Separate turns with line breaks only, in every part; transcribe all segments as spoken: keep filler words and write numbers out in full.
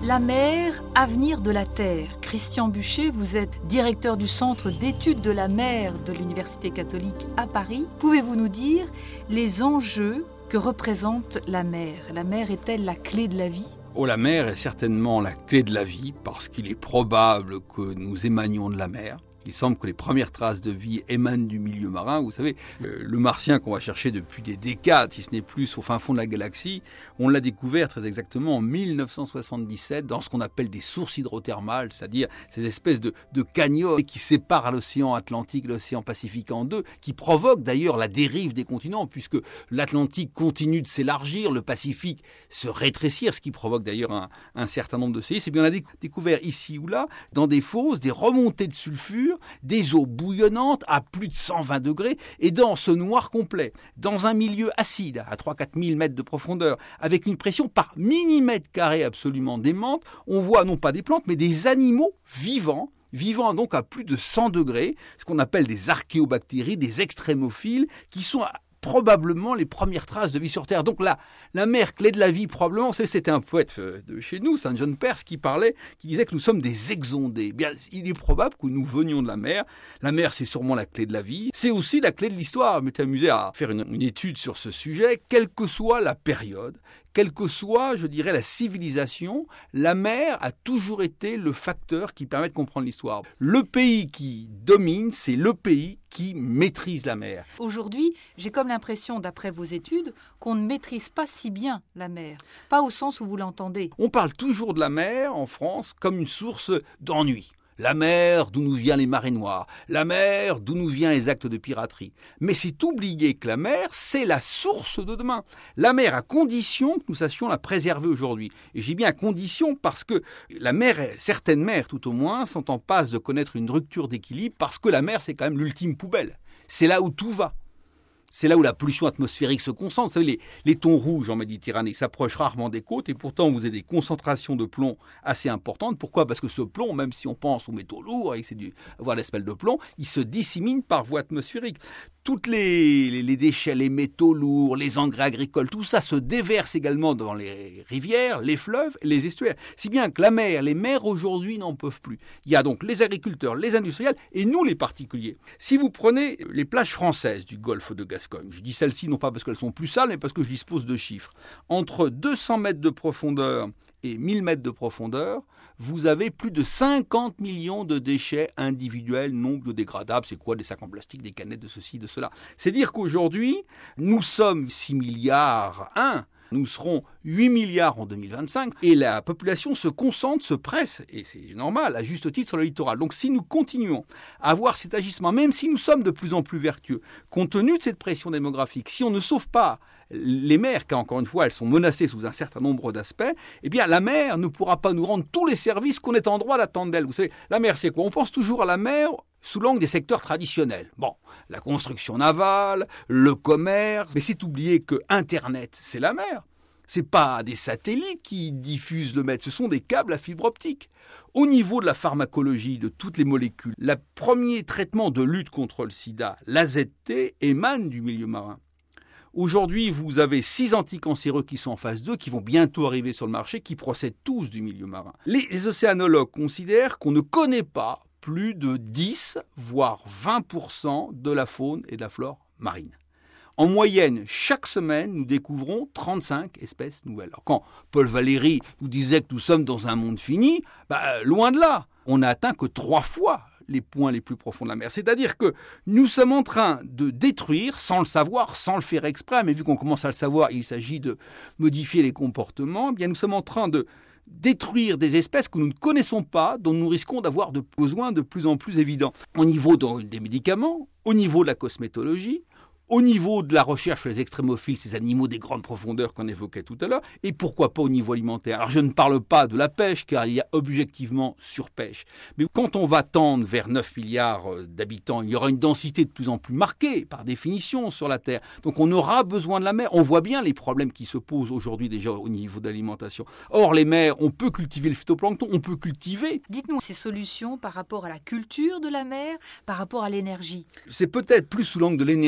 La mer, avenir de la Terre. Christian Buchet, vous êtes directeur du Centre d'études de la mer de l'Université catholique à Paris. Pouvez-vous nous dire les enjeux que représente la mer? La mer est-elle la clé de la vie?
Oh, la mer est certainement la clé de la vie parce qu'il est probable que nous émanions de la mer. Il semble que les premières traces de vie émanent du milieu marin. Vous savez, le martien qu'on va chercher depuis des décades, si ce n'est plus au fin fond de la galaxie, on l'a découvert très exactement en mille neuf cent soixante-dix-sept dans ce qu'on appelle des sources hydrothermales, c'est-à-dire ces espèces de, de canyons qui séparent l'océan Atlantique et l'océan Pacifique en deux, qui provoquent d'ailleurs la dérive des continents, puisque l'Atlantique continue de s'élargir, le Pacifique se rétrécir, ce qui provoque d'ailleurs un, un certain nombre de séismes. Et bien on a déc- découvert ici ou là, dans des fosses, des remontées de sulfure, des eaux bouillonnantes à plus de cent vingt degrés et dans ce noir complet, dans un milieu acide à trois à quatre mille mètres de profondeur, avec une pression par millimètre carré absolument démente, on voit non pas des plantes mais des animaux vivants, vivant donc à plus de cent degrés, ce qu'on appelle des archéobactéries, des extrémophiles, qui sont probablement les premières traces de vie sur Terre. Donc là, la mer, clé de la vie, probablement, c'était un poète de chez nous, Saint John Perse, qui parlait, qui disait que nous sommes des exondés. Bien, il est probable que nous venions de la mer. La mer, c'est sûrement la clé de la vie. C'est aussi la clé de l'histoire. Je m'étais amusé à faire une, une étude sur ce sujet. Quelle que soit la période, quelle que soit, je dirais, la civilisation, la mer a toujours été le facteur qui permet de comprendre l'histoire. Le pays qui domine, c'est le pays qui maîtrise la mer.
Aujourd'hui, j'ai comme l'impression, d'après vos études, qu'on ne maîtrise pas si bien la mer. Pas au sens où vous l'entendez.
On parle toujours de la mer, en France, comme une source d'ennui. La mer d'où nous viennent les marées noires, la mer d'où nous viennent les actes de piraterie. Mais c'est oublier que la mer, c'est la source de demain. La mer à condition que nous sachions la préserver aujourd'hui. Et j'ai bien à condition parce que la mer, certaines mers tout au moins, sont en passe de connaître une rupture d'équilibre parce que la mer, c'est quand même l'ultime poubelle. C'est là où tout va. C'est là où la pollution atmosphérique se concentre. Vous savez, les, les thons rouges en Méditerranée s'approchent rarement des côtes et pourtant vous avez des concentrations de plomb assez importantes. Pourquoi ? Parce que ce plomb, même si on pense aux métaux lourds et que c'est du avoir l'espèce de plomb, il se dissémine par voie atmosphérique. Toutes les, les, les déchets, les métaux lourds, les engrais agricoles, tout ça se déverse également dans les rivières, les fleuves et les estuaires. Si bien que la mer, les mers aujourd'hui n'en peuvent plus. Il y a donc les agriculteurs, les industriels et nous les particuliers. Si vous prenez les plages françaises du golfe de Gascogne, je dis celles-ci non pas parce qu'elles sont plus sales, mais parce que je dispose de chiffres. Entre deux cents mètres de profondeur et mille mètres de profondeur, vous avez plus de cinquante millions de déchets individuels non biodégradables. C'est quoi? Des sacs en plastique, des canettes de ceci, de cela. C'est dire qu'aujourd'hui, nous sommes six milliards un. Nous serons huit milliards en deux mille vingt-cinq et la population se concentre, se presse, et c'est normal, à juste titre, sur le littoral. Donc si nous continuons à avoir cet agissement, même si nous sommes de plus en plus vertueux, compte tenu de cette pression démographique, si on ne sauve pas les mers, car encore une fois, elles sont menacées sous un certain nombre d'aspects, eh bien la mer ne pourra pas nous rendre tous les services qu'on est en droit d'attendre d'elle. Vous savez, la mer, c'est quoi? On pense toujours à la mer sous l'angle des secteurs traditionnels. Bon, la construction navale, le commerce, mais c'est oublier que Internet, c'est la mer. Ce n'est pas des satellites qui diffusent le mètre, ce sont des câbles à fibre optique. Au niveau de la pharmacologie de toutes les molécules, le premier traitement de lutte contre le sida, l'A Z T, émane du milieu marin. Aujourd'hui, vous avez six anticancéreux qui sont en phase deux, qui vont bientôt arriver sur le marché, qui procèdent tous du milieu marin. Les, les océanologues considèrent qu'on ne connaît pas plus de dix, voire vingt pour cent de la faune et de la flore marine. En moyenne, chaque semaine, nous découvrons trente-cinq espèces nouvelles. Alors, quand Paul Valéry nous disait que nous sommes dans un monde fini, bah, loin de là, on n'a atteint que trois fois les points les plus profonds de la mer. C'est-à-dire que nous sommes en train de détruire, sans le savoir, sans le faire exprès, mais vu qu'on commence à le savoir, il s'agit de modifier les comportements, eh bien nous sommes en train de détruire des espèces que nous ne connaissons pas, dont nous risquons d'avoir de besoins de plus en plus évidents. Au niveau des médicaments, au niveau de la cosmétologie, au niveau de la recherche sur les extrémophiles, ces animaux des grandes profondeurs qu'on évoquait tout à l'heure, et pourquoi pas au niveau alimentaire. Alors je ne parle pas de la pêche, car il y a objectivement surpêche. Mais quand on va tendre vers neuf milliards d'habitants, il y aura une densité de plus en plus marquée, par définition, sur la Terre. Donc on aura besoin de la mer. On voit bien les problèmes qui se posent aujourd'hui déjà au niveau de l'alimentation. Or, les mers, on peut cultiver le phytoplancton, on peut cultiver.
Dites-nous ces solutions par rapport à la culture de la mer, par rapport à l'énergie.
C'est peut-être plus sous l'angle de l'énergie que nous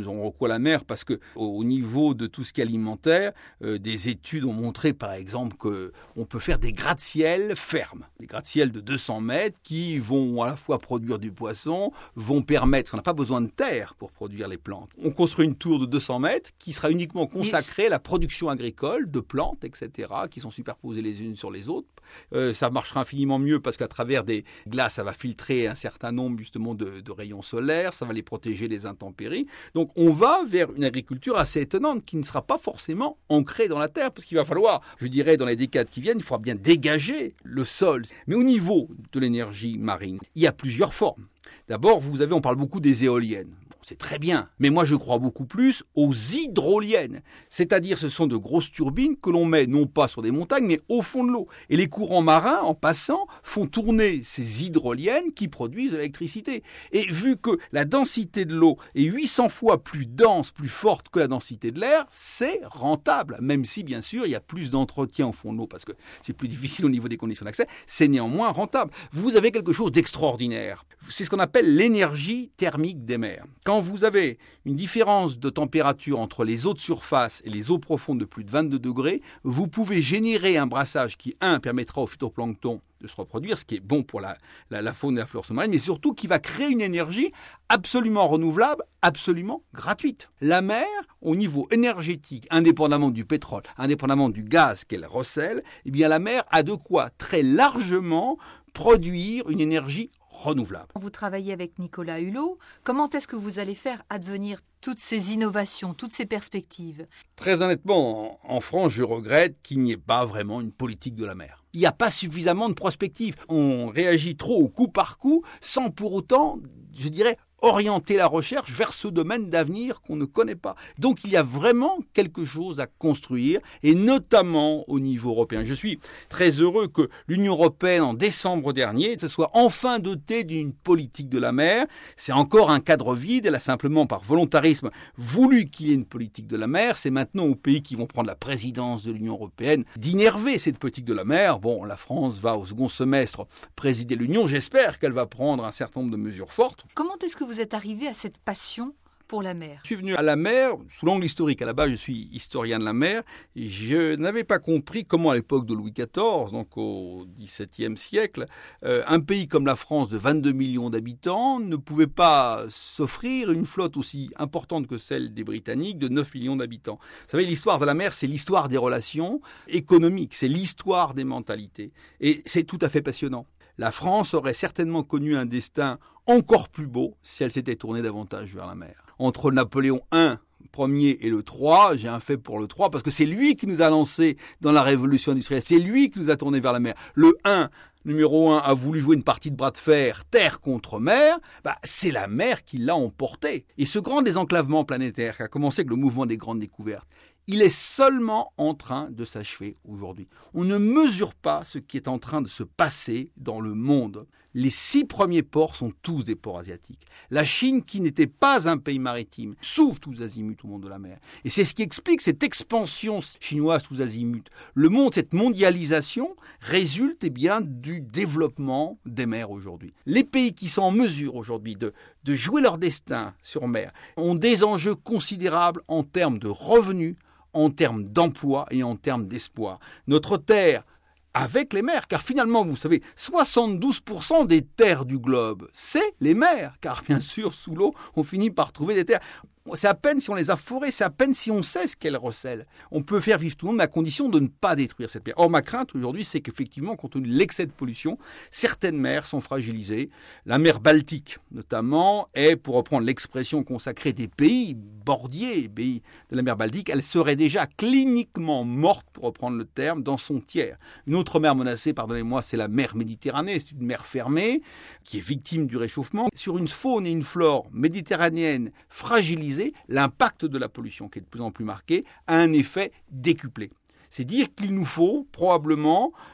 nous aurons recours à la mer parce que au niveau de tout ce qui est alimentaire, euh, des études ont montré par exemple qu'on peut faire des gratte-ciel fermes. Des gratte-ciel de deux cents mètres qui vont à la fois produire du poisson, vont permettre, on n'a pas besoin de terre pour produire les plantes. On construit une tour de deux cents mètres qui sera uniquement consacrée à la production agricole de plantes, et cetera, qui sont superposées les unes sur les autres. Euh, ça marchera infiniment mieux parce qu'à travers des glaces, ça va filtrer un certain nombre justement de, de rayons solaires, ça va les protéger des intempéries. Donc on va vers une agriculture assez étonnante qui ne sera pas forcément ancrée dans la terre parce qu'il va falloir, je dirais dans les décades qui viennent, il faudra bien dégager le sol. Mais au niveau de l'énergie marine, il y a plusieurs formes. D'abord, vous avez, on parle beaucoup des éoliennes. C'est très bien, mais moi je crois beaucoup plus aux hydroliennes, c'est-à-dire ce sont de grosses turbines que l'on met non pas sur des montagnes mais au fond de l'eau. Et les courants marins, en passant, font tourner ces hydroliennes qui produisent de l'électricité. Et vu que la densité de l'eau est huit cents fois plus dense, plus forte que la densité de l'air, c'est rentable, même si bien sûr il y a plus d'entretien au fond de l'eau parce que c'est plus difficile au niveau des conditions d'accès, c'est néanmoins rentable. Vous avez quelque chose d'extraordinaire, c'est ce qu'on appelle l'énergie thermique des mers. Quand vous avez une différence de température entre les eaux de surface et les eaux profondes de plus de vingt-deux degrés, vous pouvez générer un brassage qui, un, permettra au phytoplancton de se reproduire, ce qui est bon pour la, la, la faune et la flore sous-marine, mais surtout qui va créer une énergie absolument renouvelable, absolument gratuite. La mer, au niveau énergétique, indépendamment du pétrole, indépendamment du gaz qu'elle recèle, eh bien la mer a de quoi très largement produire une énergie renouvelable.
Vous travaillez avec Nicolas Hulot. Comment est-ce que vous allez faire advenir toutes ces innovations, toutes ces perspectives?
Très honnêtement, en, en France, je regrette qu'il n'y ait pas vraiment une politique de la mer. Il n'y a pas suffisamment de prospective. On réagit trop au coup par coup, sans pour autant, je dirais, orienter la recherche vers ce domaine d'avenir qu'on ne connaît pas. Donc il y a vraiment quelque chose à construire, et notamment au niveau européen. Je suis très heureux que l'Union européenne, en décembre dernier, se soit enfin dotée d'une politique de la mer. C'est encore un cadre vide, elle a simplement, par volontarisme, voulu qu'il y ait une politique de la mer. C'est maintenant aux pays qui vont prendre la présidence de l'Union européenne d'innerver cette politique de la mer. Bon, la France va au second semestre présider l'Union. J'espère qu'elle va prendre un certain nombre de mesures fortes.
Comment est-ce que vous êtes arrivé à cette passion pour la mer?
Je suis venu à la mer sous l'angle historique. À la base, je suis historien de la mer. Et je n'avais pas compris comment, à l'époque de Louis quatorze, donc au dix-septième siècle, euh, un pays comme la France de vingt-deux millions d'habitants ne pouvait pas s'offrir une flotte aussi importante que celle des Britanniques de neuf millions d'habitants. Vous savez, l'histoire de la mer, c'est l'histoire des relations économiques, c'est l'histoire des mentalités. Et c'est tout à fait passionnant. La France aurait certainement connu un destin encore plus beau si elle s'était tournée davantage vers la mer. Entre Napoléon un, premier, et le trois, j'ai un fait pour le trois, parce que c'est lui qui nous a lancés dans la révolution industrielle, c'est lui qui nous a tournés vers la mer. Le un, numéro un, a voulu jouer une partie de bras de fer, terre contre mer, bah, c'est la mer qui l'a emporté. Et ce grand désenclavement planétaire qui a commencé avec le mouvement des grandes découvertes, il est seulement en train de s'achever aujourd'hui. On ne mesure pas ce qui est en train de se passer dans le monde. Les six premiers ports sont tous des ports asiatiques. La Chine, qui n'était pas un pays maritime, s'ouvre tous azimuts au monde de la mer. Et c'est ce qui explique cette expansion chinoise tous azimuts. Le monde, cette mondialisation, résulte eh bien, du développement des mers aujourd'hui. Les pays qui sont en mesure aujourd'hui de, de jouer leur destin sur mer ont des enjeux considérables en termes de revenus, en termes d'emploi et en termes d'espoir. Notre terre, avec les mers, car finalement, vous savez, soixante-douze pour cent des terres du globe, c'est les mers, car bien sûr, sous l'eau, on finit par trouver des terres. C'est à peine si on les a forées, c'est à peine si on sait ce qu'elles recèlent. On peut faire vivre tout le monde, mais à condition de ne pas détruire cette mer. Or, ma crainte aujourd'hui, c'est qu'effectivement, compte tenu de l'excès de pollution, certaines mers sont fragilisées. La mer Baltique, notamment, est, pour reprendre l'expression consacrée des pays bordiers, pays de la mer Baltique, elle serait déjà cliniquement morte, pour reprendre le terme, dans son tiers. Une autre mer menacée, pardonnez-moi, c'est la mer Méditerranée. C'est une mer fermée qui est victime du réchauffement. Sur une faune et une flore méditerranéenne fragilisées, l'impact de la pollution, qui est de plus en plus marqué, a un effet décuplé. C'est dire qu'il nous faut probablement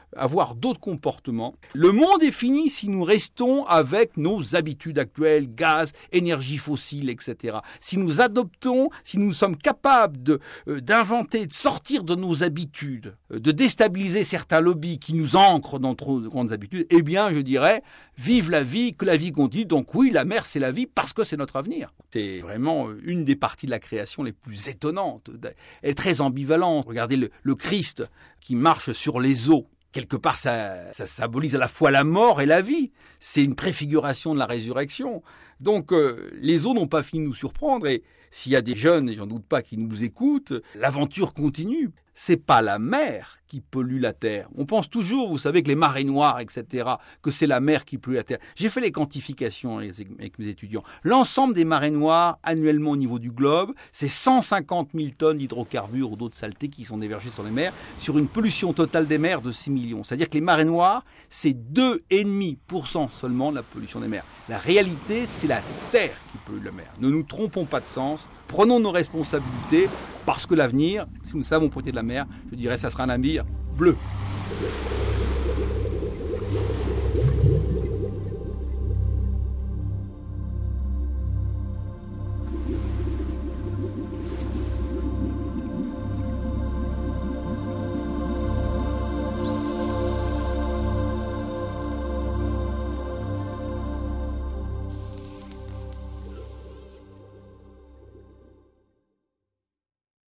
avoir d'autres comportements. Le monde est fini si nous restons avec nos habitudes actuelles, gaz, énergie fossile, et cetera. Si nous adoptons, si nous sommes capables de, euh, d'inventer, de sortir de nos habitudes, euh, de déstabiliser certains lobbies qui nous ancrent dans trop de grandes habitudes, eh bien, je dirais, vive la vie, que la vie continue. Donc oui, la mer, c'est la vie parce que c'est notre avenir. C'est vraiment une des parties de la création les plus étonnantes. Elle est très ambivalente. Regardez le, le Christ qui marche sur les eaux. Quelque part, ça, ça symbolise à la fois la mort et la vie. C'est une préfiguration de la résurrection. Donc, euh, les eaux n'ont pas fini de nous surprendre. Et s'il y a des jeunes, et j'en doute pas, qui nous écoutent, l'aventure continue. C'est pas la mer qui pollue la terre. On pense toujours, vous savez, que les marées noires, et cetera, que c'est la mer qui pollue la terre. J'ai fait les quantifications avec mes étudiants. L'ensemble des marées noires, annuellement au niveau du globe, c'est cent cinquante mille tonnes d'hydrocarbures ou d'autres saletés qui sont déversées sur les mers, sur une pollution totale des mers de six millions. C'est-à-dire que les marées noires, c'est deux virgule cinq pour cent seulement de la pollution des mers. La réalité, c'est la terre qui pollue la mer. Ne nous trompons pas de sens. Prenons nos responsabilités, parce que l'avenir, si nous savons protéger de la mer, je dirais, ça sera un navire bleu.